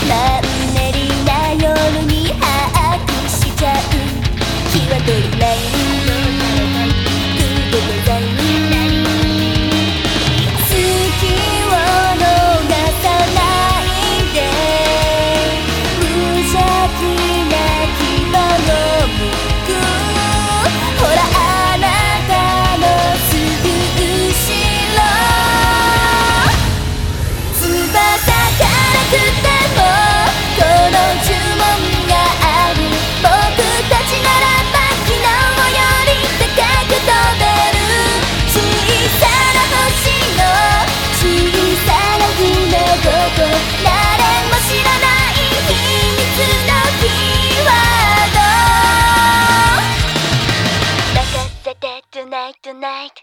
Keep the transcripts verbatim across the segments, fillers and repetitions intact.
マンネリな夜に把握しちゃう気は取りないグッドデザイン好きを逃さないで無邪気な希望の向くほらあなたのすぐ後ろ翼からくてもこの呪文がある僕たちならば昨日より高く飛べる小さな星の小さな夢ごと誰も知らない秘密のキーワード任せて Tonight Tonight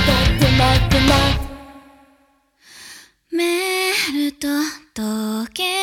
メールと時計